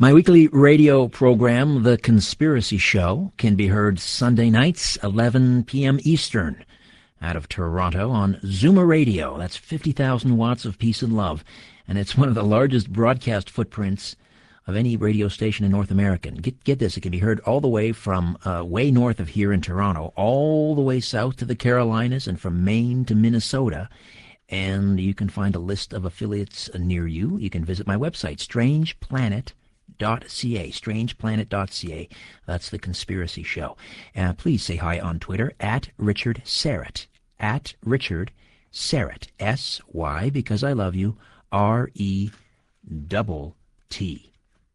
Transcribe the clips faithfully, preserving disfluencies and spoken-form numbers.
My weekly radio program, The Conspiracy Show, can be heard Sunday nights, eleven p.m. Eastern, out of Toronto on Zoomer Radio. That's fifty thousand watts of peace and love, and it's one of the largest broadcast footprints of any radio station in North America. Get, get this, it can be heard all the way from uh, way north of here in Toronto, all the way south to the Carolinas, and from Maine to Minnesota. And you can find a list of affiliates near you. You can visit my website, strange planet dot c a, strange planet dot c a. That's The Conspiracy Show. Uh, please say hi on Twitter, at Richard Syrett, at Richard Syrett, S Y, because I love you, R E double T.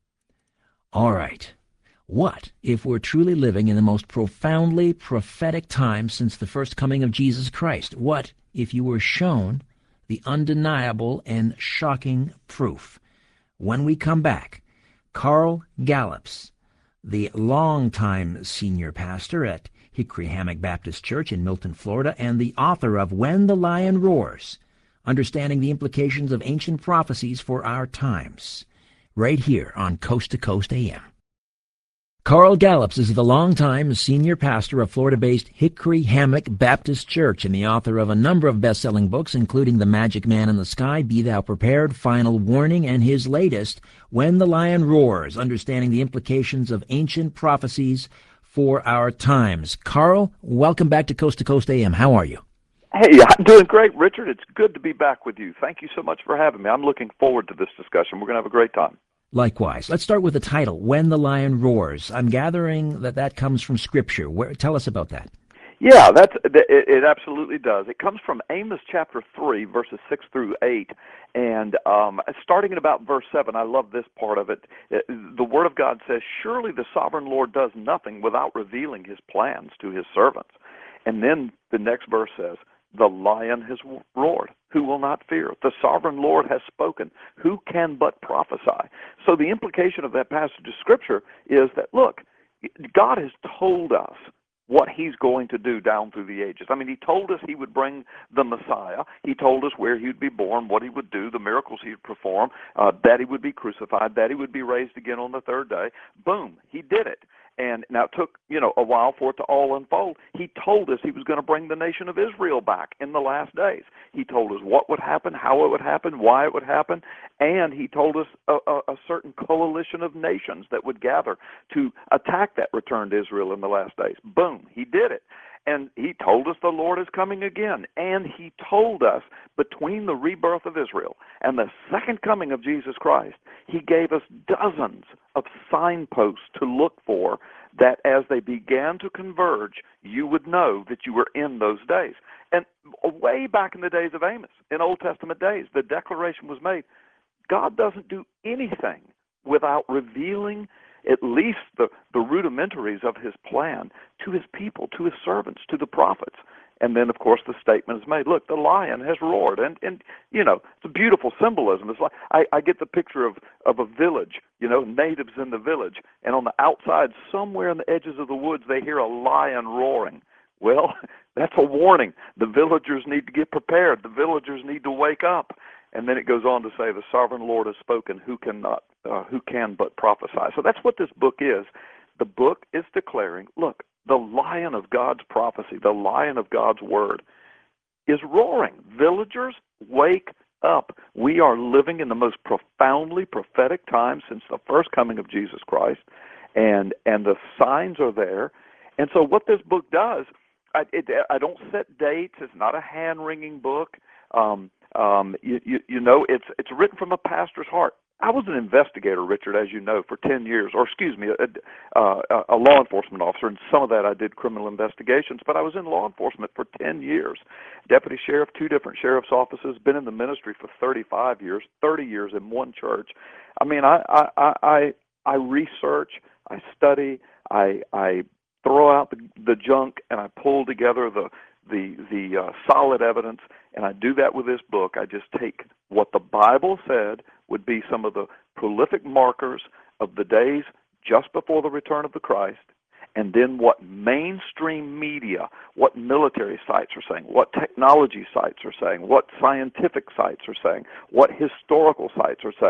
All right. What if we're truly living in the most profoundly prophetic time since the first coming of Jesus Christ? What if you were shown the undeniable and shocking proof? When we come back, Carl Gallups, the longtime senior pastor at Hickory Hammock Baptist Church in Milton, Florida, and the author of When the Lion Roars, Understanding the Implications of Ancient Prophecies for Our Times, right here on Coast to Coast A M. Carl Gallups is the longtime senior pastor of Florida-based Hickory Hammock Baptist Church and the author of a number of best-selling books, including The Magic Man in the Sky, Be Thou Prepared, Final Warning, and his latest, When the Lion Roars, Understanding the Implications of Ancient Prophecies for Our Times. Carl, welcome back to Coast to Coast A M. How are you? Hey, I'm doing great, Richard. It's good to be back with you. Thank you so much for having me. I'm looking forward to this discussion. We're going to have a great time. Likewise. Let's start with the title, When the Lion Roars. I'm gathering that that comes from Scripture. Where, tell us about that. Yeah, that's it, it absolutely does. It comes from Amos chapter three, verses six through eight, and um, starting at about verse seven, I love this part of it. The Word of God says, "Surely the sovereign Lord does nothing without revealing his plans to his servants." And then the next verse says, "The lion has roared. Who will not fear? The sovereign Lord has spoken. Who can but prophesy?" So the implication of that passage of Scripture is that, look, God has told us what he's going to do down through the ages. I mean, he told us he would bring the Messiah. He told us where he would be born, what he would do, the miracles he would perform, uh, that he would be crucified, that he would be raised again on the third day. Boom, he did it. And now it took, you know, a while for it to all unfold. He told us he was going to bring the nation of Israel back in the last days. He told us what would happen, how it would happen, why it would happen, and he told us a, a, a certain coalition of nations that would gather to attack that returned Israel in the last days. Boom, he did it. And he told us the Lord is coming again. And he told us between the rebirth of Israel and the second coming of Jesus Christ, he gave us dozens of signposts to look for that as they began to converge, you would know that you were in those days. And way back in the days of Amos, in Old Testament days, the declaration was made, God doesn't do anything without revealing at least the, the rudimentaries of his plan to his people, to his servants, to the prophets. And then, of course, the statement is made, look, the lion has roared. And, and you know, it's a beautiful symbolism. It's like I, I get the picture of, of a village, you know, natives in the village, and on the outside, somewhere in the edges of the woods, they hear a lion roaring. Well, that's a warning. The villagers need to get prepared. The villagers need to wake up. And then it goes on to say, the sovereign Lord has spoken, who cannot, uh, who can but prophesy. So that's what this book is. The book is declaring, look, the lion of God's prophecy, the lion of God's word is roaring. Villagers, wake up. We are living in the most profoundly prophetic time since the first coming of Jesus Christ, and and the signs are there. And so what this book does, I, it, I don't set dates. It's not a hand-wringing book. Um, um, you, you, you know, it's it's written from a pastor's heart. I was an investigator, Richard, as you know, for ten years, or excuse me, a, a, a law enforcement officer, and some of that I did criminal investigations, but I was in law enforcement for ten years. Deputy sheriff, two different sheriff's offices, been in the ministry for thirty-five years, thirty years in one church. I mean, I, I, I, I research, I study, I, I throw out the, the junk, and I pull together the the the uh, solid evidence, and I do that with this book. I just take what the Bible said would be some of the prolific markers of the days just before the return of the Christ, and then what mainstream media, what military sites are saying, what technology sites are saying, what scientific sites are saying, what historical sites are saying.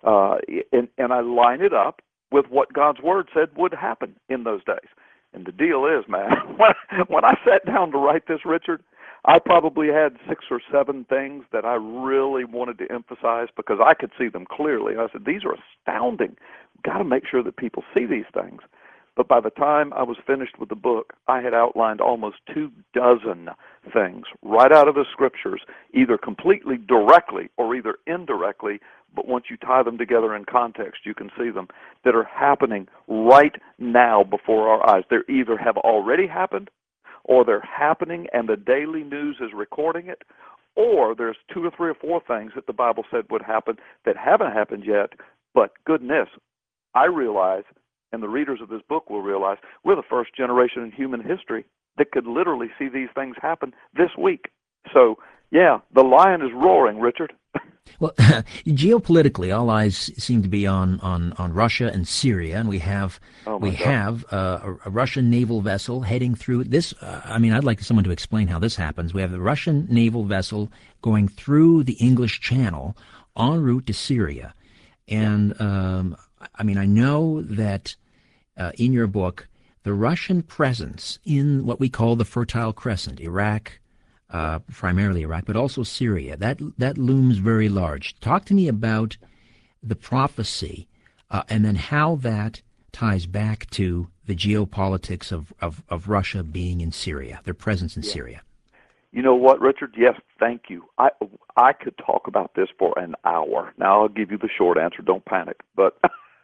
uh, and, and I line it up with what God's Word said would happen in those days. And the deal is, man, when, when I sat down to write this, Richard, I probably had six or seven things that I really wanted to emphasize because I could see them clearly. I said, these are astounding. We've got to make sure that people see these things. But by the time I was finished with the book, I had outlined almost two dozen things right out of the Scriptures, either completely directly or either indirectly, but once you tie them together in context, you can see them, that are happening right now before our eyes. They either have already happened, or they're happening and the daily news is recording it, or there's two or three or four things that the Bible said would happen that haven't happened yet, but goodness, I realize, and the readers of this book will realize, we're the first generation in human history that could literally see these things happen this week. So, yeah, the lion is roaring, Richard. Well, geopolitically, all eyes seem to be on, on, on Russia and Syria, and we have oh we God. have uh, a, a Russian naval vessel heading through this. Uh, I mean, I'd like someone to explain how this happens. We have the Russian naval vessel going through the English Channel en route to Syria, and um, I mean, I know that uh, in your book, the Russian presence in what we call the Fertile Crescent, Iraq. Uh, primarily Iraq, but also Syria. That that looms very large. Talk to me about the prophecy uh, and then how that ties back to the geopolitics of, of, of Russia being in Syria, their presence in yeah. Syria. You know what, Richard? Yes, thank you. I I could talk about this for an hour. Now, I'll give you the short answer. Don't panic. But,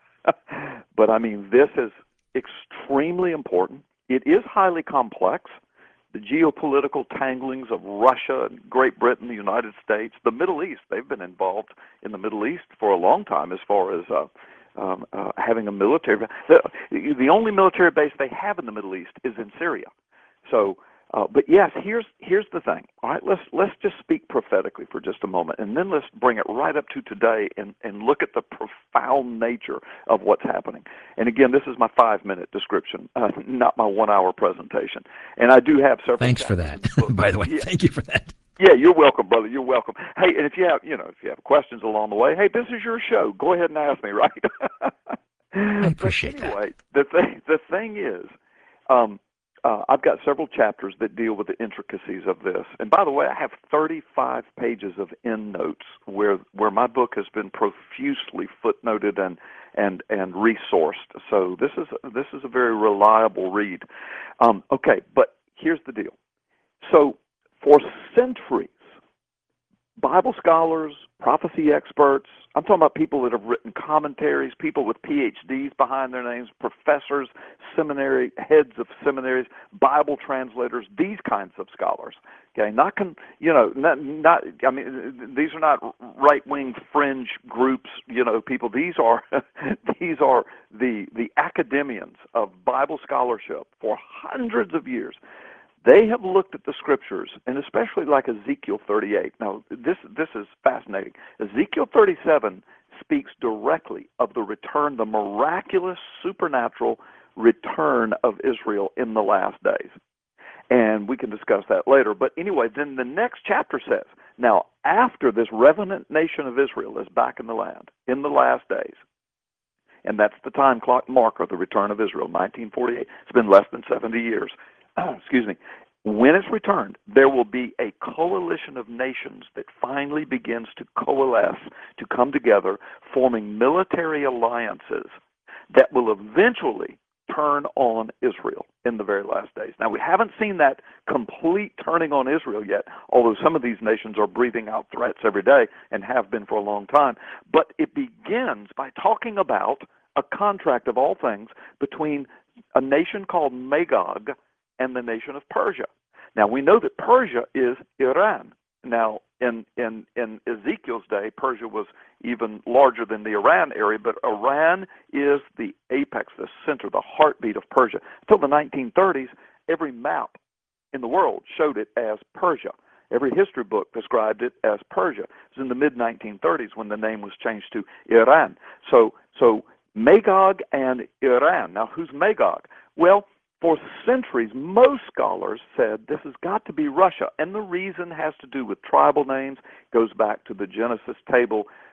but I mean, this is extremely important. It is highly complex. The geopolitical tanglings of Russia and Great Britain, the United States, the Middle East. They've been involved in the Middle East for a long time as far as uh, um, uh, having a military. The, the only military base they have in the Middle East is in Syria. So, uh, but yes, here's here's the thing. All right, let's let's just speak prophetically for just a moment, and then let's bring it right up to today and, and look at the profound nature of what's happening. And again, this is my five-minute description, uh, not my one-hour presentation. And I do have several. Thanks for that, by the way. Yeah. Thank you for that. Yeah, you're welcome, brother. You're welcome. Hey, and if you have, you know, if you have questions along the way, hey, this is your show. Go ahead and ask me, right? I appreciate but anyway, that. The thing, the thing is, um, uh, I've got several chapters that deal with the intricacies of this. And by the way, I have thirty-five pages of endnotes where where my book has been profusely footnoted and and and resourced. So this is this is a very reliable read. Um, okay, but here's the deal. So for centuries, Bible scholars, prophecy experts, I'm talking about people that have written commentaries, people with P H Ds behind their names, professors, seminary, heads of seminaries, Bible translators, these kinds of scholars. Okay, not, con, you know, not, not, I mean, these are not right-wing fringe groups, you know, people. These are, these are the, the academians of Bible scholarship for hundreds of years. They have looked at the Scriptures, and especially like Ezekiel thirty-eight. Now, this this is fascinating. Ezekiel thirty-seven speaks directly of the return, the miraculous, supernatural return of Israel in the last days. And we can discuss that later. But anyway, then the next chapter says, now, after this revenant nation of Israel is back in the land, in the last days, and that's the time clock marker of the return of Israel, nineteen forty-eight. It's been less than seventy years. Excuse me. When it's returned, there will be a coalition of nations that finally begins to coalesce, to come together, forming military alliances that will eventually turn on Israel in the very last days. Now, we haven't seen that complete turning on Israel yet, although some of these nations are breathing out threats every day and have been for a long time. But it begins by talking about a contract of all things between a nation called Magog and the nation of Persia. Now, we know that Persia is Iran. Now, in, in, in Ezekiel's day, Persia was even larger than the Iran area, but Iran is the apex, the center, the heartbeat of Persia. Until the nineteen thirties, every map in the world showed it as Persia. Every history book described it as Persia. It was in the mid nineteen thirties when the name was changed to Iran. So, so Magog and Iran. Now, who's Magog? Well, for centuries, most scholars said this has got to be Russia, and the reason has to do with tribal names, goes back to the Genesis table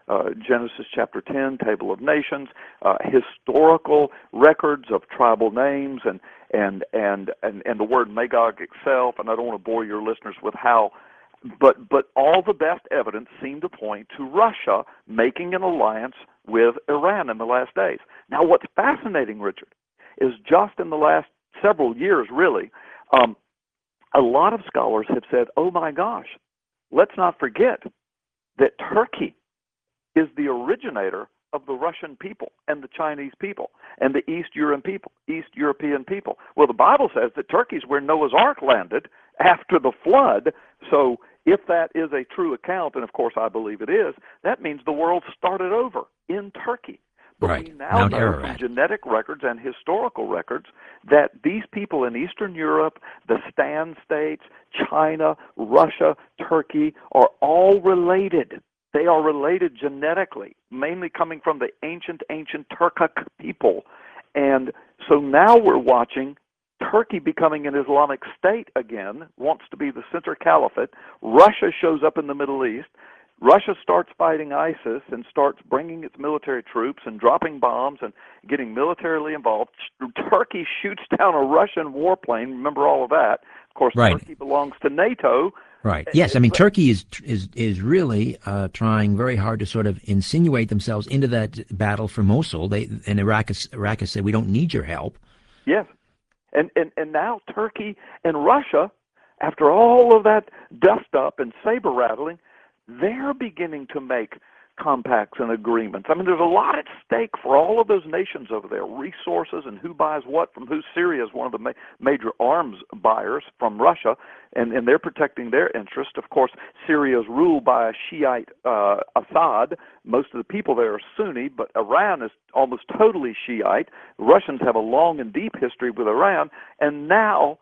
uh, Genesis chapter ten, Table of Nations, uh, historical records of tribal names, and and and and and the word Magog itself. And I don't want to bore your listeners with how. But but all the best evidence seemed to point to Russia making an alliance with Iran in the last days. Now, what's fascinating, Richard, is just in the last several years, really, um, a lot of scholars have said, oh my gosh, let's not forget that Turkey is the originator of the Russian people and the Chinese people and the East European people. East European people. Well, the Bible says that Turkey's where Noah's Ark landed after the flood. So if that is a true account, and of course I believe it is, that means the world started over in Turkey. But right. we now Mount know Ararat. from genetic records and historical records that these people in Eastern Europe, the Stan states, China, Russia, Turkey, are all related. They are related genetically, mainly coming from the ancient, ancient Turkic people. And so now we're watching Turkey becoming an Islamic state again, wants to be the center caliphate. Russia shows up in the Middle East. Russia starts fighting ISIS and starts bringing its military troops and dropping bombs and getting militarily involved. Turkey shoots down a Russian warplane. Remember all of that. Of course, right. Turkey belongs to NATO. Right. Yes. I mean, Turkey is is is really uh, trying very hard to sort of insinuate themselves into that battle for Mosul. They and Iraq has, Iraq has said, we don't need your help. Yes. And, and and now Turkey and Russia, after all of that dust up and saber rattling, they're beginning to make compacts and agreements. I mean, there's a lot at stake for all of those nations over there, resources and who buys what from who. Syria is one of the ma- major arms buyers from Russia, and, and they're protecting their interest. Of course, Syria is ruled by a Shiite uh, Assad. Most of the people there are Sunni, but Iran is almost totally Shiite. The Russians have a long and deep history with Iran, and now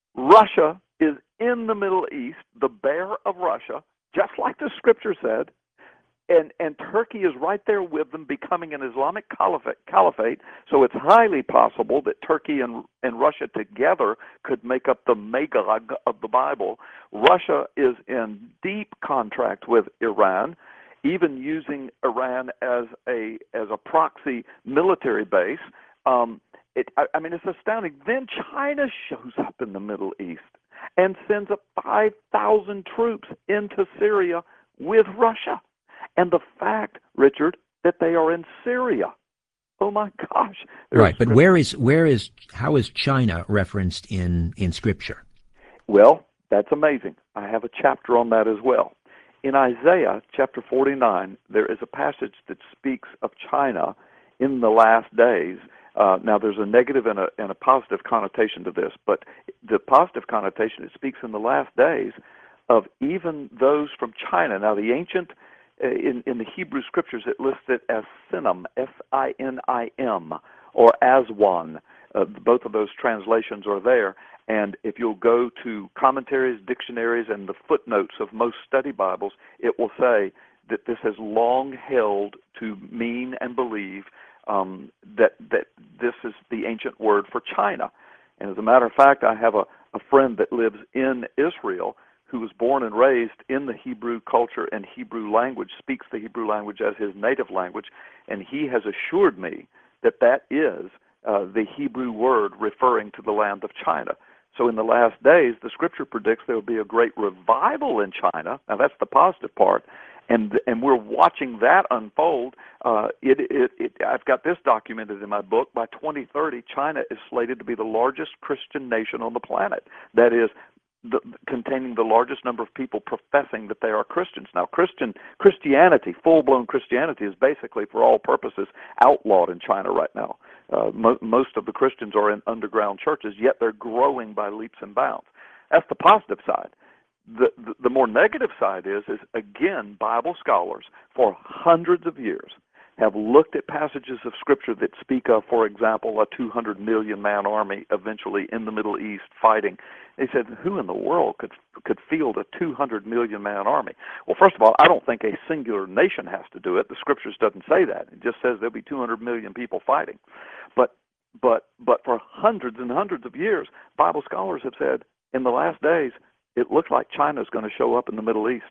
Russia is in the Middle East, the bear of Russia, just like the scripture said, and, and Turkey is right there with them, becoming an Islamic caliphate, caliphate. So it's highly possible that Turkey and, and Russia together could make up the Magog of the Bible. Russia is in deep contract with Iran, even using Iran as a as a proxy military base. Um, it, I, I mean, it's astounding. Then China shows up in the Middle East and sends up five thousand troops into Syria with Russia. And the fact, Richard, that they are in Syria. Oh my gosh! Right, but where is where is how is China referenced in in Scripture? Well, that's amazing. I have a chapter on that as well. In Isaiah chapter forty-nine, there is a passage that speaks of China in the last days. Uh, now, there's a negative and a, and a positive connotation to this, but the positive connotation, it speaks in the last days of even those from China. Now, the ancient, uh, in, in the Hebrew scriptures, it lists it as Sinim, S I N I M, or Aswan. Uh, both of those translations are there. And if you'll go to commentaries, dictionaries, and the footnotes of most study Bibles, it will say that this has long held to mean and believe um, that that this is the ancient word for China. And as a matter of fact, I have a, a friend that lives in Israel who was born and raised in the Hebrew culture and Hebrew language, speaks the Hebrew language as his native language, and he has assured me that that is uh, the Hebrew word referring to the land of China. So in the last days, the scripture predicts there will be a great revival in China. Now that's the positive part, and and we're watching that unfold. Uh, it, it, it, I've got this documented in my book. By twenty thirty, China is slated to be the largest Christian nation on the planet. That is, the, containing the largest number of people professing that they are Christians. Now, Christian Christianity, full-blown Christianity, is basically, for all purposes, outlawed in China right now. Uh, mo- most of the Christians are in underground churches, yet they're growing by leaps and bounds. That's the positive side. The, the, the more negative side is, is, again, Bible scholars for hundreds of years have looked at passages of Scripture that speak of, for example, a two hundred million man army eventually in the Middle East fighting. They said, who in the world could could field a two hundred million man army? Well, first of all, I don't think a singular nation has to do it. The Scriptures doesn't say that. It just says there'll be two hundred million people fighting. But but but for hundreds and hundreds of years, Bible scholars have said, in the last days, it looks like China's going to show up in the Middle East,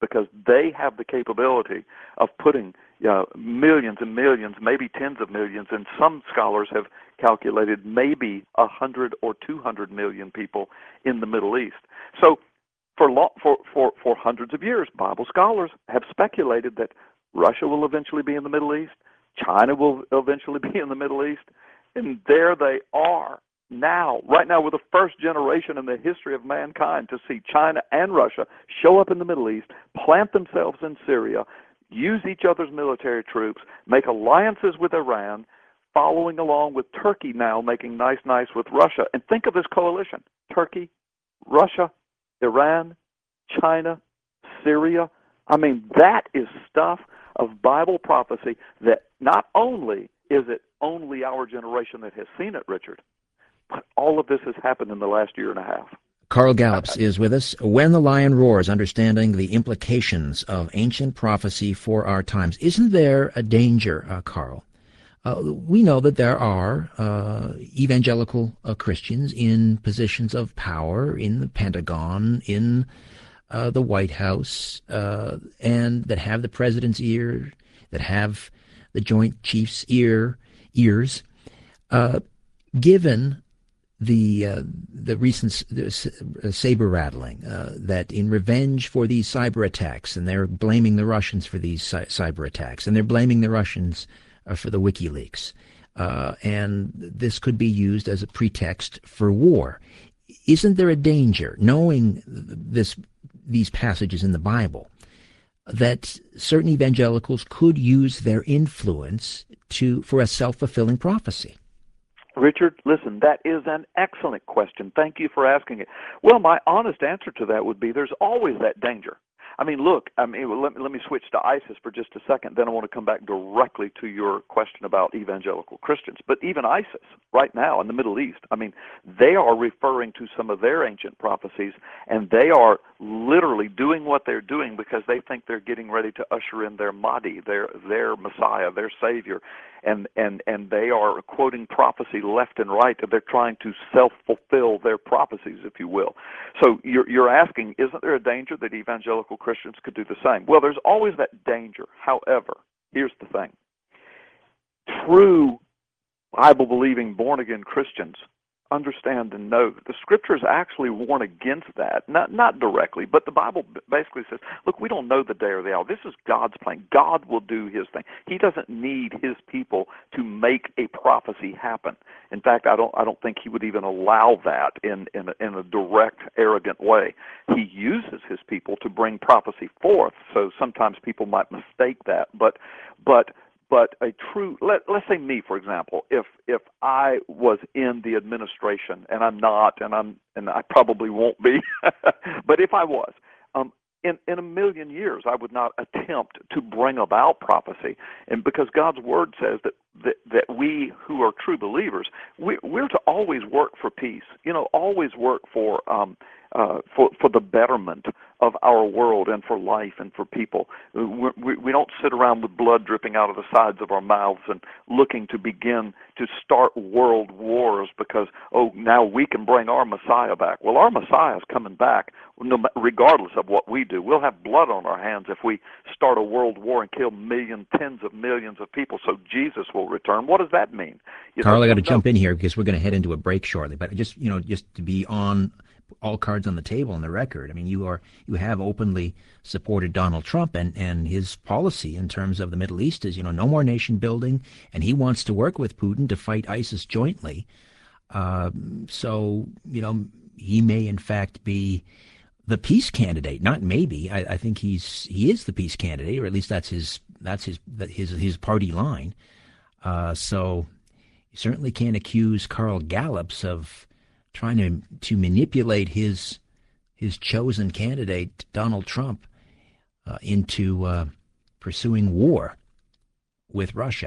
because they have the capability of putting uh, millions and millions, maybe tens of millions, and some scholars have calculated maybe one hundred or two hundred million people in the Middle East. So for, lo- for, for, for hundreds of years, Bible scholars have speculated that Russia will eventually be in the Middle East, China will eventually be in the Middle East, and there they are now. Right now, we're the first generation in the history of mankind to see China and Russia show up in the Middle East, plant themselves in Syria, use each other's military troops, make alliances with Iran, following along with Turkey now making nice nice with Russia. And think of this coalition: Turkey, Russia, Iran, China, Syria. I mean, that is stuff of Bible prophecy that not only is it only our generation that has seen it, Richard, but all of this has happened in the last year and a half. Carl Gallups is with us. When the Lion Roars, understanding the implications of ancient prophecy for our times. Isn't there a danger, uh, Carl? Uh, we know that there are uh, evangelical uh, Christians in positions of power in the Pentagon, in uh, the White House, uh, and that have the president's ear, that have the Joint Chiefs' ear ears. Uh, given the uh, the recent uh, saber rattling, uh, that in revenge for these cyber attacks, and they're blaming the Russians for these cy- cyber attacks, and they're blaming the Russians uh, for the WikiLeaks, uh, and this could be used as a pretext for war. Isn't there a danger, knowing this these passages in the Bible, that certain evangelicals could use their influence to for a self-fulfilling prophecy? Richard, listen, that is an excellent question. Thank you for asking it. Well, my honest answer to that would be there's always that danger. I mean, look, I mean, let me, let me switch to ISIS for just a second. Then I want to come back directly to your question about evangelical Christians. But even ISIS, right now in the Middle East, I mean, they are referring to some of their ancient prophecies, and they are literally doing what they're doing because they think they're getting ready to usher in their Mahdi, their their Messiah, their Savior. And, and, and they are quoting prophecy left and right. They're trying to self-fulfill their prophecies, if you will. So you're, you're asking, isn't there a danger that evangelical Christians could do the same? Well, there's always that danger. However, here's the thing. True Bible-believing, born-again Christians understand and know that the Scriptures actually warn against that. Not not directly, but the Bible basically says, look, we don't know the day or the hour. This is God's plan. God will do His thing. He doesn't need His people to make a prophecy happen. In fact, I don't I don't think He would even allow that in, in, a, in a direct, arrogant way. He uses His people to bring prophecy forth, so sometimes people might mistake that. But but But a true, let, let's say me, for example, if if I was in the administration, and I'm not, and I'm, and I probably won't be, but if I was, um, in in a million years, I would not attempt to bring about prophecy, and because God's Word says that that, that we who are true believers, we, we're to always work for peace. You know, always work for um, uh, for for the betterment of our world and for life and for people. We, we, we don't sit around with blood dripping out of the sides of our mouths and looking to begin to start world wars because, oh, now we can bring our Messiah back. Well, our Messiah is coming back no, regardless of what we do. We'll have blood on our hands if we start a world war and kill millions, tens of millions of people, so Jesus will return. What does that mean? You Carl, know, I got to no, jump in here because we're going to head into a break shortly, but just, you know, just to be on all cards on the table on the record. I mean, you are you have openly supported Donald Trump and, and his policy in terms of the Middle East is, you know, no more nation building, and he wants to work with Putin to fight ISIS jointly. Uh, so, you know, he may in fact be the peace candidate. Not maybe. I, I think he's he is the peace candidate, or at least that's his that's his his his party line. Uh, so you certainly can't accuse Carl Gallups of trying to to manipulate his his chosen candidate, Donald Trump, uh, into uh, pursuing war with Russia.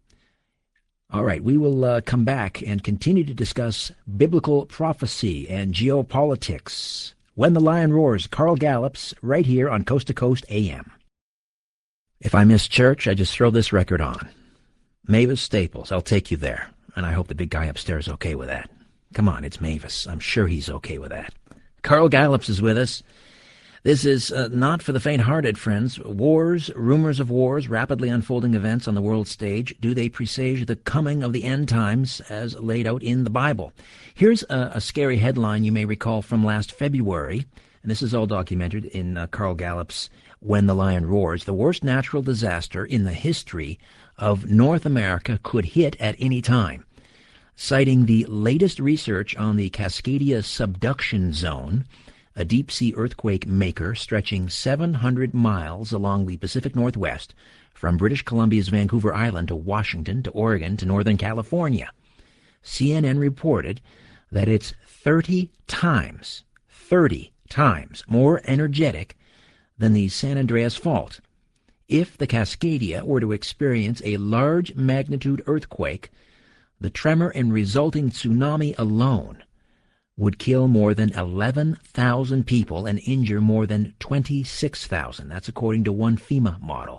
All right, we will uh, come back and continue to discuss biblical prophecy and geopolitics. When the Lion Roars, Carl Gallups, right here on Coast to Coast A M. If I miss church, I just throw this record on. Mavis Staples, I'll take you there. And I hope the big guy upstairs is okay with that. Come on, it's Mavis. I'm sure he's okay with that. Carl Gallups is with us. This is uh, not for the faint-hearted, friends. Wars, rumors of wars, rapidly unfolding events on the world stage, do they presage the coming of the end times as laid out in the Bible? Here's a, a scary headline you may recall from last February, and this is all documented in uh, Carl Gallup's When the Lion Roars. The worst natural disaster in the history of North America could hit at any time. Citing the latest research on the Cascadia subduction zone, a deep-sea earthquake maker stretching seven hundred miles along the Pacific Northwest, from British Columbia's Vancouver Island to Washington to Oregon to Northern California. C N N reported that it's thirty times, thirty times more energetic than the San Andreas Fault. If the Cascadia were to experience a large magnitude earthquake, the tremor and resulting tsunami alone would kill more than eleven thousand people and injure more than twenty-six thousand. That's according to one FEMA model.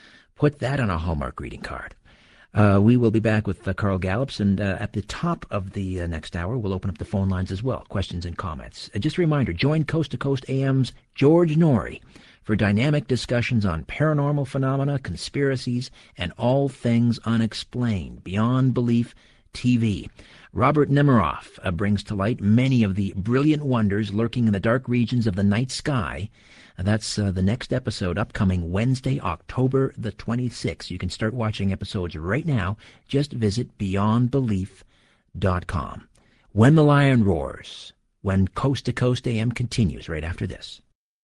Put that on a Hallmark greeting card. Uh, we will be back with uh, Carl Gallups, and uh, at the top of the uh, next hour, we'll open up the phone lines as well, questions and comments. Uh, just a reminder, join Coast to Coast A M's George Norrie for dynamic discussions on paranormal phenomena, conspiracies, and all things unexplained, beyond belief T V. Robert Nemiroff uh, brings to light many of the brilliant wonders lurking in the dark regions of the night sky. Uh, that's uh, the next episode, upcoming Wednesday, October the twenty-sixth. You can start watching episodes right now. Just visit beyond belief dot com. When the Lion Roars, when Coast to Coast A M continues right after this.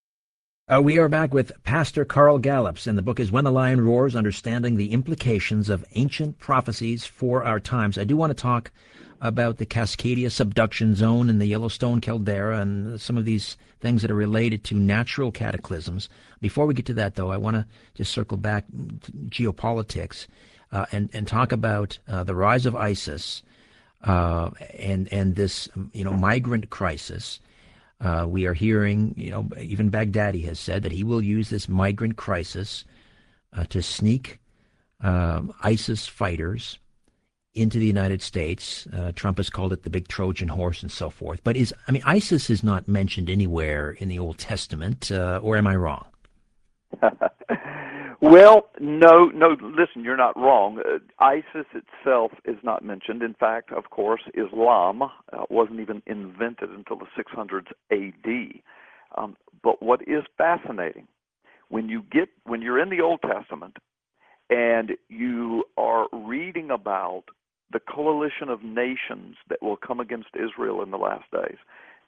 Uh, we are back with Pastor Carl Gallups, and the book is When the Lion Roars, Understanding the Implications of Ancient Prophecies for Our Times. I do want to talk about the Cascadia subduction zone and the Yellowstone caldera and some of these things that are related to natural cataclysms. Before we get to that, though, I want to just circle back to geopolitics uh, and, and talk about uh, the rise of ISIS uh, and, and this, you know, migrant crisis. Uh, we are hearing, you know, even Baghdadi has said that he will use this migrant crisis uh, to sneak um, ISIS fighters into the United States. Uh, Trump has called it the big Trojan horse and so forth. But is, I mean, ISIS is not mentioned anywhere in the Old Testament, uh, or am I wrong? Well, no, no, listen, you're not wrong. Uh, ISIS itself is not mentioned. In fact, of course, Islam uh, wasn't even invented until the six hundreds A D. Um, but what is fascinating, when you get, when you're in the Old Testament and you are reading about the coalition of nations that will come against Israel in the last days,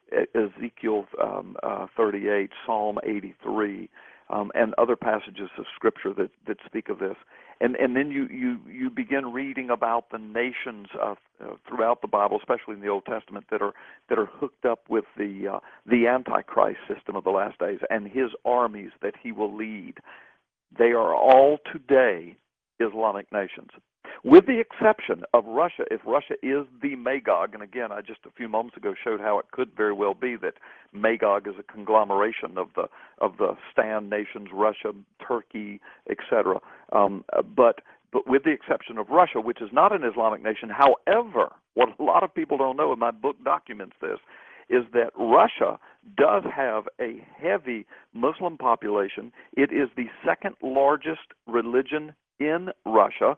Ezekiel um, uh, thirty-eight, Psalm eighty-three, um, and other passages of Scripture that, that speak of this. And and then you, you, you begin reading about the nations uh, uh, throughout the Bible, especially in the Old Testament, that are that are hooked up with the uh, the Antichrist system of the last days and his armies that he will lead. They are all today Islamic nations, with the exception of Russia. If Russia is the Magog, and again, I just a few moments ago showed how it could very well be that Magog is a conglomeration of the of the Stan nations, Russia, Turkey, et cetera. Um, but but with the exception of Russia, which is not an Islamic nation. However, what a lot of people don't know, and my book documents this, is that Russia does have a heavy Muslim population. It is the second largest religion in Russia,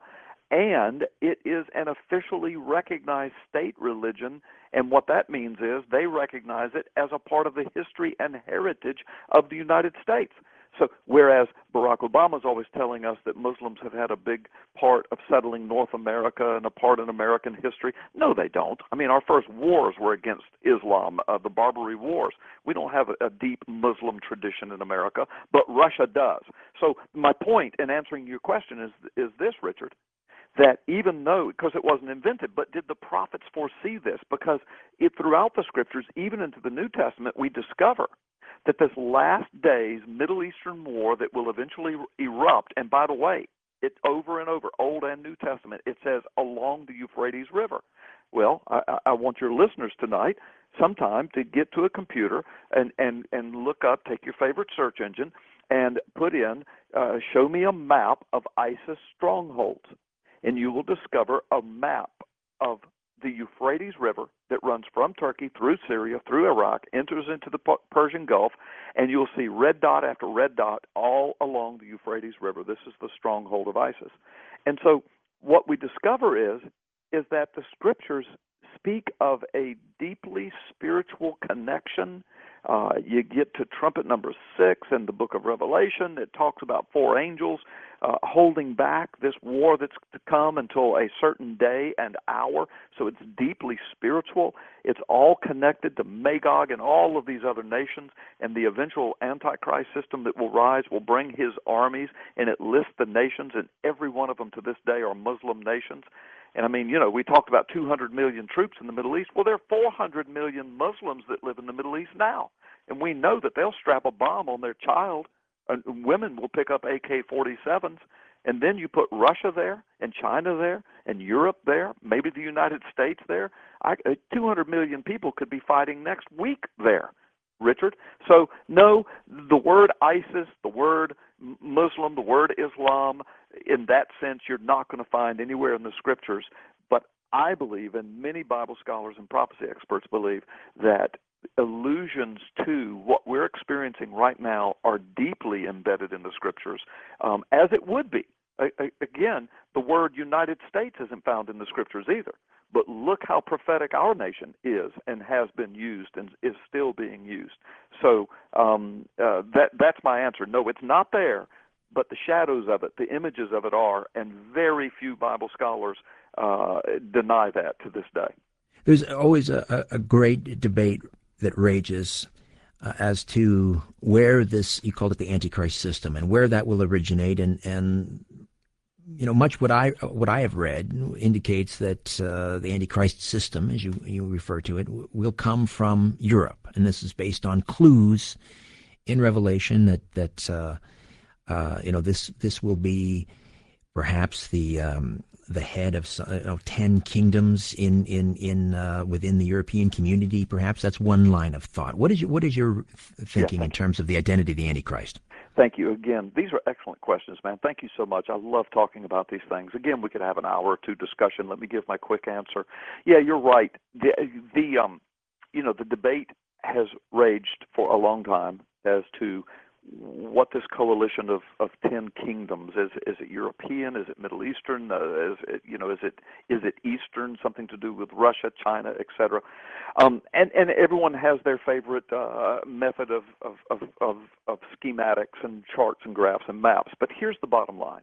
and it is an officially recognized state religion, and what that means is they recognize it as a part of the history and heritage of the United States. So whereas Barack Obama is always telling us that Muslims have had a big part of settling North America and a part in American history, no, they don't. I mean, our first wars were against Islam, uh, the Barbary Wars. We don't have a, a deep Muslim tradition in America, but Russia does. So my point in answering your question is is this, Richard, that even though, because it wasn't invented, but did the prophets foresee this? Because it, throughout the Scriptures, even into the New Testament, we discover that this last days Middle Eastern war that will eventually erupt, and by the way, it over and over, Old and New Testament, it says along the Euphrates River. Well, I, I want your listeners tonight sometime to get to a computer and, and, and look up, take your favorite search engine, and put in, uh, show me a map of ISIS strongholds. And you will discover a map of the Euphrates River that runs from Turkey through Syria, through Iraq, enters into the Persian Gulf, and you'll see red dot after red dot all along the Euphrates River. This is the stronghold of ISIS. And so what we discover is, is that the scriptures speak of a deeply spiritual connection. Uh, you get to trumpet number six in the book of Revelation. It talks about four angels uh, holding back this war that's to come until a certain day and hour. So it's deeply spiritual. It's all connected to Magog and all of these other nations, and the eventual Antichrist system that will rise will bring his armies, and it lists the nations, and every one of them to this day are Muslim nations. And I mean, you know, we talked about two hundred million troops in the Middle East. Well, there are four hundred million Muslims that live in the Middle East now. And we know that they'll strap a bomb on their child. And women will pick up A K forty-sevens. And then you put Russia there, and China there, and Europe there, maybe the United States there. I, uh, two hundred million people could be fighting next week there, Richard. So, no, the word ISIS, the word Muslim, the word Islam, in that sense, you're not going to find anywhere in the scriptures. But I believe, and many Bible scholars and prophecy experts believe, that allusions to what we're experiencing right now are deeply embedded in the scriptures, um, as it would be. A- a- again, the word United States isn't found in the scriptures either. But look how prophetic our nation is and has been used and is still being used. So um, uh, that that's my answer. No, it's not there, but the shadows of it, the images of it are, and very few Bible scholars uh, deny that to this day. There's always a, a great debate that rages uh, as to where this, you called it the Antichrist system, and where that will originate, and and you know, much what I what I have read indicates that uh, the Antichrist system, as you you refer to it, w- will come from Europe, and this is based on clues in Revelation that that uh, uh, you know this this will be perhaps the um, the head of you know, ten kingdoms in in in uh, within the European community. Perhaps that's one line of thought. What is your what is your thinking Yeah, in terms of the identity of the Antichrist? Thank you. Again, these are excellent questions, man. Thank you so much. I love talking about these things. Again, we could have an hour or two discussion. Let me give my quick answer. Yeah, you're right. The, the um, you know, the debate has raged for a long time as to what this coalition of, of ten kingdoms is. Is it European? Is it Middle Eastern? Uh, is it, you know, is it is it Eastern? Something to do with Russia, China, et cetera. Um, and and everyone has their favorite uh, method of of, of of of schematics and charts and graphs and maps. But here's the bottom line.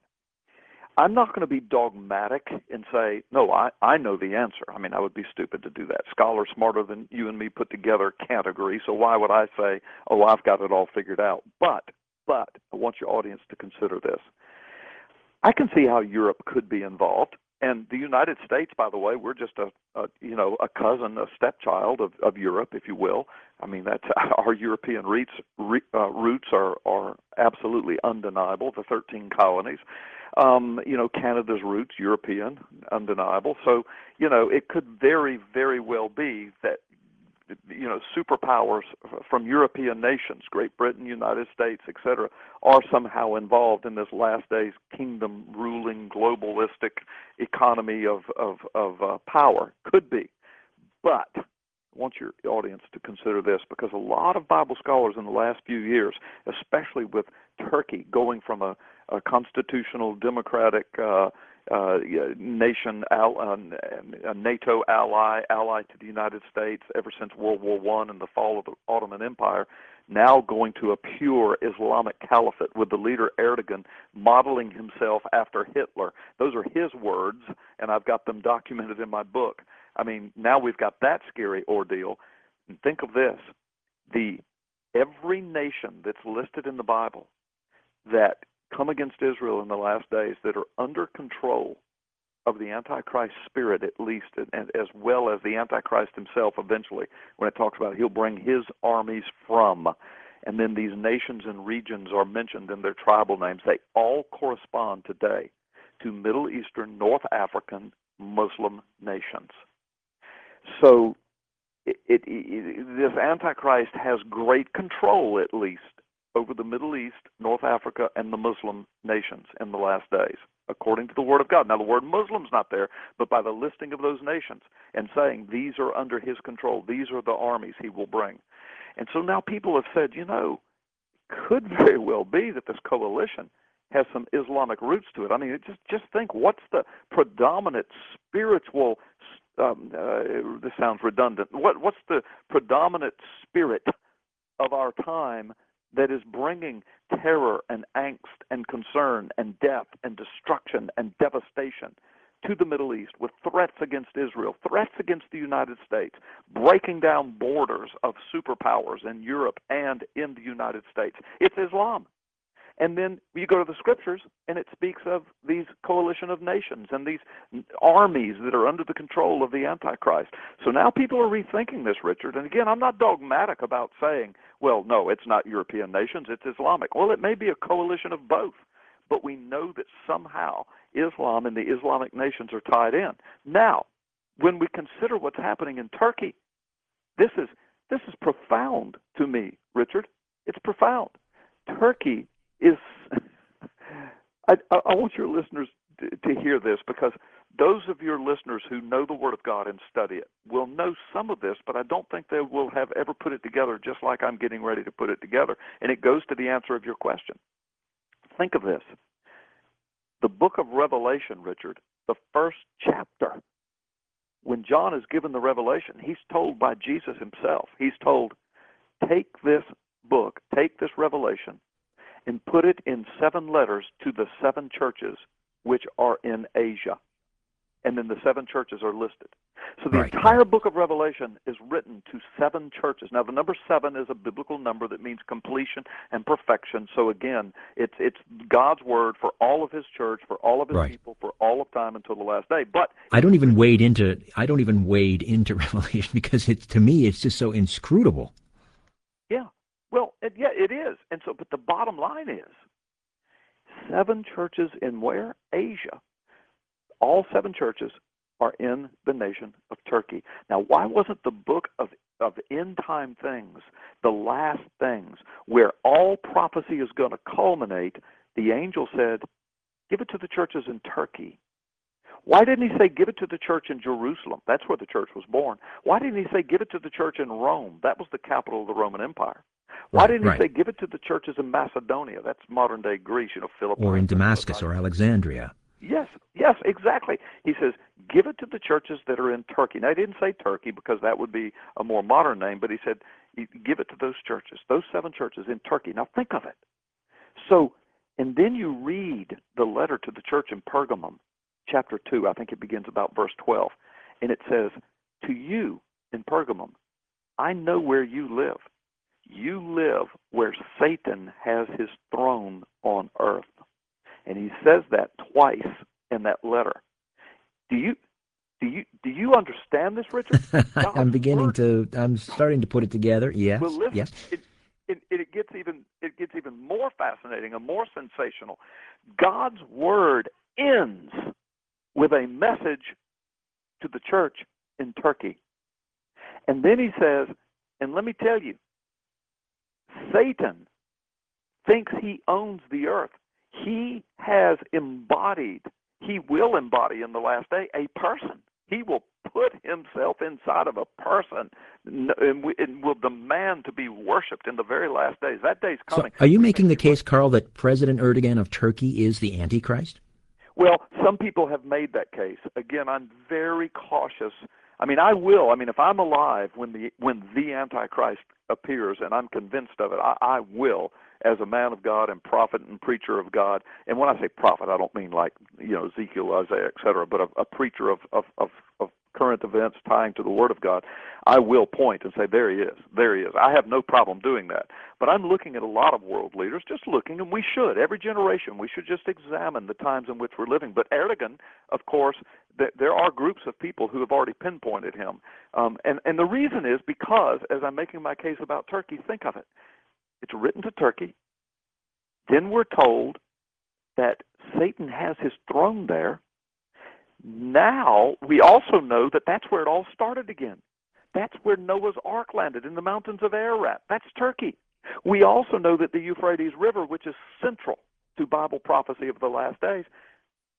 I'm not going to be dogmatic and say, no, I, I know the answer. I mean, I would be stupid to do that. Scholars smarter than you and me put together can't agree, so why would I say, oh, I've got it all figured out? But, but, I want your audience to consider this. I can see how Europe could be involved, and the United States, by the way, we're just a, a you know, a cousin, a stepchild of, of Europe, if you will. I mean, that's our European roots, uh, roots are, are absolutely undeniable, the thirteen colonies. Um, you know, Canada's roots, European, undeniable. So, you know, it could very, very well be that, you know, superpowers from European nations, Great Britain, United States, et cetera, are somehow involved in this last days kingdom ruling globalistic economy of, of, of uh, power. Could be. But I want your audience to consider this, because a lot of Bible scholars in the last few years, especially with Turkey going from a, a constitutional democratic uh, uh, nation, al- uh, a NATO ally, ally to the United States ever since World War One and the fall of the Ottoman Empire, now going to a pure Islamic caliphate with the leader Erdogan modeling himself after Hitler. Those are his words, and I've got them documented in my book. I mean, now we've got that scary ordeal. And think of this. The every nation that's listed in the Bible that come against Israel in the last days that are under control of the Antichrist spirit, at least, and as well as the Antichrist himself eventually, when it talks about he'll bring his armies from, and then these nations and regions are mentioned in their tribal names. They all correspond today to Middle Eastern, North African, Muslim nations. So it, it, it, this Antichrist has great control, at least, over the Middle East, North Africa, and the Muslim nations in the last days. according to the Word of God. Now, the word Muslim's not there, but by the listing of those nations and saying these are under his control, these are the armies he will bring. And so now people have said, you know, could very well be that this coalition has some Islamic roots to it. I mean, just just think, what's the predominant spiritual, um, uh, this sounds redundant, what what's the predominant spirit of our time that is bringing terror and angst and concern and death and destruction and devastation to the Middle East, with threats against Israel, threats against the United States, breaking down borders of superpowers in Europe and in the United States? It's Islam. And then you go to the scriptures, and it speaks of these coalition of nations and these armies that are under the control of the Antichrist. So now people are rethinking this, Richard. And again, I'm not dogmatic about saying, well, no, it's not European nations, it's Islamic. Well, it may be a coalition of both, but we know that somehow Islam and the Islamic nations are tied in. Now, when we consider what's happening in Turkey, this is this is profound to me, Richard. It's profound. Turkey is, I, I want your listeners to, to hear this, because those of your listeners who know the Word of God and study it will know some of this, but I don't think they will have ever put it together just like I'm getting ready to put it together. And it goes to the answer of your question. Think of this. The book of Revelation, Richard, the first chapter, when John is given the revelation, he's told by Jesus himself, he's told, take this book, take this revelation, and put it in seven letters to the seven churches which are in Asia. And then the seven churches are listed. So the right, entire right. book of Revelation is written to seven churches. Now, the number seven is a biblical number that means completion and perfection. So again, it's it's God's word for all of his church, for all of his Right. people, for all of time until the last day. But I don't even wade into I don't even wade into Revelation, because it's, to me, it's just so inscrutable. yeah, well, it, yeah, it is. And so, but the bottom line is, seven churches in where? Asia. All seven churches are in the nation of Turkey. Now, why wasn't the book of, of end-time things, the last things, where all prophecy is going to culminate, the angel said, give it to the churches in Turkey? Why didn't he say, give it to the church in Jerusalem? That's where the church was born. Why didn't he say, give it to the church in Rome? That was the capital of the Roman Empire. Why Right, didn't he right. say, give it to the churches in Macedonia? That's modern-day Greece, you know, Philippi. Or in Damascus or Alexandria. Yes, yes, exactly. He says, give it to the churches that are in Turkey. Now, he didn't say Turkey because that would be a more modern name, but he said, give it to those churches, those seven churches in Turkey. Now, think of it. So, and then you read the letter to the church in Pergamum, chapter two. I think it begins about verse twelve. And it says, to you in Pergamum, I know where you live. You live where Satan has his throne on earth. And he says that twice in that letter. Do you do you do you understand this, Richard? I'm beginning word, to. I'm starting to put it together. Yes. well, listen, yes. It, it it gets even it gets even more fascinating and more sensational. God's word ends with a message to the church in Turkey, and then he says, and let me tell you, Satan thinks he owns the earth. He has embodied, he will embody in the last day a person. He will put himself inside of a person and will demand to be worshipped in the very last days. That day's coming. So are you making the case, Carl, that President Erdogan of Turkey is the Antichrist? Well, some people have made that case. Again, I'm very cautious. I mean, I will. I mean, if I'm alive when the when the Antichrist appears, and I'm convinced of it, I, I will, as a man of God and prophet and preacher of God. And when I say prophet, I don't mean like, you know, Ezekiel, Isaiah, et cetera, but a, a preacher of, of, of, of current events tying to the Word of God. I will point and say, there he is, there he is. I have no problem doing that. But I'm looking at a lot of world leaders, just looking, and we should. Every generation, we should just examine the times in which we're living. But Erdogan, of course, th- there are groups of people who have already pinpointed him. Um, and, and the reason is because, as I'm making my case about Turkey, think of it. It's written to Turkey. Then we're told that Satan has his throne there. Now, we also know that that's where it all started again. That's where Noah's Ark landed, in the mountains of Ararat. That's Turkey. We also know that the Euphrates River, which is central to Bible prophecy of the last days,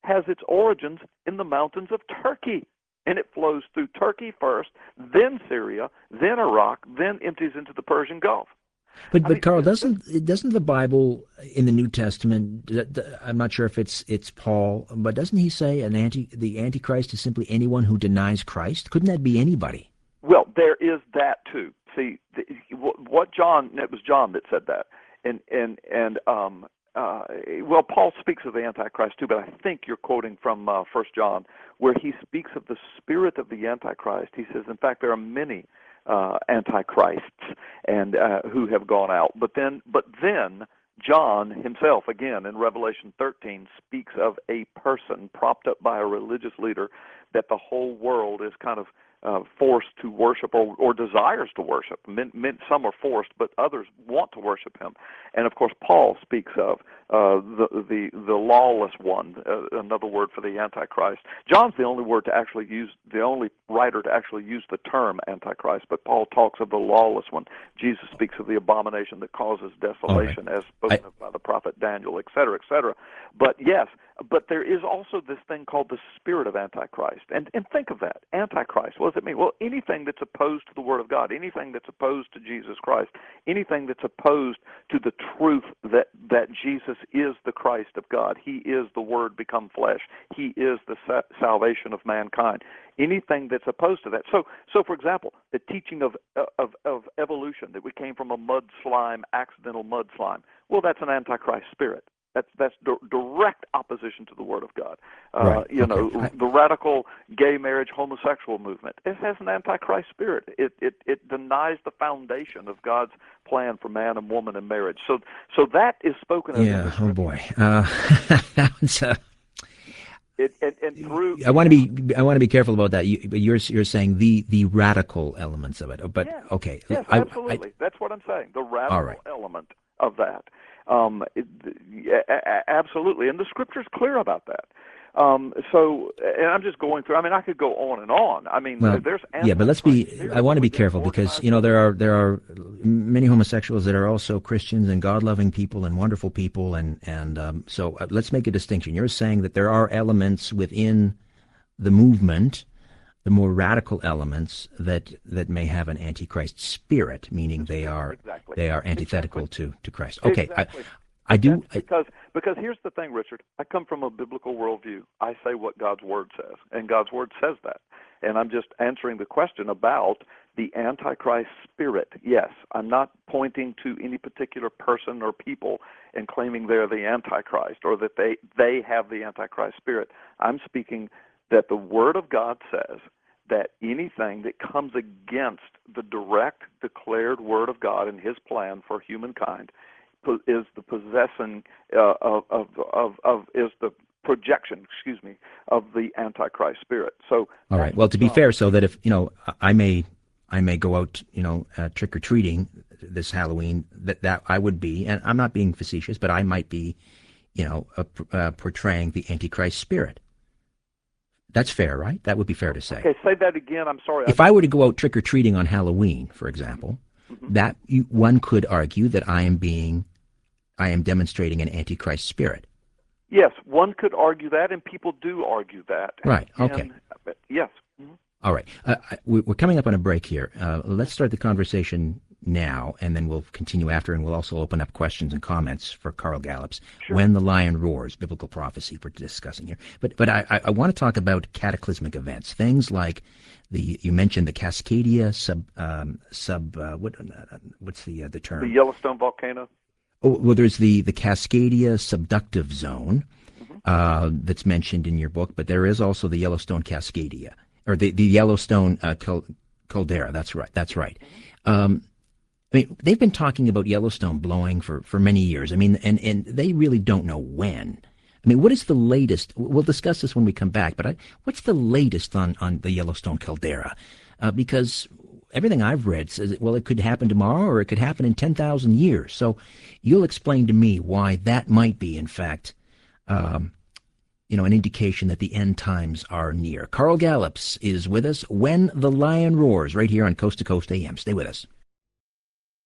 has its origins in the mountains of Turkey. And it flows through Turkey first, then Syria, then Iraq, then empties into the Persian Gulf. But I but mean, Carl, this- doesn't doesn't the Bible in the New Testament? th- th- I'm not sure if it's it's Paul, but doesn't he say an anti the Antichrist is simply anyone who denies Christ? Couldn't that be anybody? Well, there is that too. See, the, what John, it was John that said that. And, and, and um, uh, well, Paul speaks of the Antichrist too, but I think you're quoting from uh, First John, where he speaks of the spirit of the Antichrist. He says, in fact, there are many uh, Antichrists and uh, who have gone out. But then, but then John himself, again, in Revelation thirteen, speaks of a person propped up by a religious leader that the whole world is kind of uh, forced to worship or, or desires to worship. Men, men, some are forced, but others want to worship him. And, of course, Paul speaks of uh, the, the the lawless one, uh, another word for the Antichrist. John's the only word to actually use, the only writer to actually use the term Antichrist, but Paul talks of the lawless one. Jesus speaks of the abomination that causes desolation, All right. as spoken I, of by the prophet Daniel, et cetera, et cetera. But, yes, but there is also this thing called the spirit of Antichrist. And and think of that, Antichrist. What does it mean? Well, anything that's opposed to the Word of God, anything that's opposed to Jesus Christ, anything that's opposed to the truth that, that Jesus is the Christ of God. He is the Word become flesh. He is the sa- salvation of mankind. Anything that's opposed to that. So, so for example, the teaching of, of, of evolution, that we came from a mud slime, accidental mud slime, well, that's an Antichrist spirit. That's that's d- direct opposition to the Word of God. Uh, right. You Okay. know, I, the radical gay marriage, homosexual movement. It has an Antichrist spirit. It it it denies the foundation of God's plan for man and woman in marriage. So so that is spoken of. yeah. Oh boy. Uh, that was, uh, It, and, and through. I want to be I want to be careful about that. You, but you're you're saying the the radical elements of it. But Yes, okay. yes, I, absolutely. I, That's what I'm saying. The radical right. element of that. Um, it, a- a- absolutely, and the Scripture's clear about that. Um, so, and I'm just going through. I mean, I could go on and on. I mean, Well, there's yeah, but let's be. Antichrist I want to be within careful because organized you know there religion. are there are many homosexuals that are also Christians and God-loving people and wonderful people, and and um, so uh, let's make a distinction. You're saying that there are elements within the movement, the more radical elements that that may have an antichrist spirit, meaning they are Exactly. they are antithetical Exactly. to to Christ. Okay, Exactly. I I do. That's because because here's the thing, Richard. I come from a biblical worldview. I say what God's Word says, and God's Word says that. And I'm just answering the question about the Antichrist spirit. Yes, I'm not pointing to any particular person or people and claiming they're the Antichrist or that they, they have the Antichrist spirit. I'm speaking that the Word of God says that anything that comes against the direct declared Word of God and His plan for humankind is the possessing uh, of, of of of is the projection, excuse me, of the Antichrist spirit. So All right. Well, to be fair, so that if you know, I may I may go out, you know, uh, trick or treating this Halloween. That that I would be, and I'm not being facetious, but I might be, you know, uh, uh, portraying the Antichrist spirit. That's fair, right? That would be fair to say. Okay, say that again. I'm sorry. If I were to go out trick or treating on Halloween, for example, mm-hmm. that you, one could argue that I am being, I am demonstrating an Antichrist spirit. Yes, one could argue that, and people do argue that. Right. Okay. And, yes. Mm-hmm. All right. Uh, we're coming up on a break here. Uh, let's start the conversation now, and then we'll continue after, and we'll also open up questions and comments for Carl Gallups. Sure. When the Lion Roars, Biblical Prophecy, we're discussing here. But but I, I want to talk about cataclysmic events, things like the you mentioned the Cascadia sub um, sub uh, what uh, what's the uh, the term? The Yellowstone volcano. Oh, well, there's the the Cascadia subductive zone mm-hmm. uh, that's mentioned in your book, but there is also the Yellowstone Cascadia or the the Yellowstone uh, caldera. That's right. That's right. Um, I mean, they've been talking about Yellowstone blowing for, for many years. I mean, and, and they really don't know when. I mean, what is the latest? We'll discuss this when we come back, but I, what's the latest on, on the Yellowstone caldera? Uh, because everything I've read says, well, it could happen tomorrow or it could happen in ten thousand years. So you'll explain to me why that might be, in fact, um, you know, an indication that the end times are near. Carl Gallups is with us. When the Lion Roars, right here on Coast to Coast A M. Stay with us.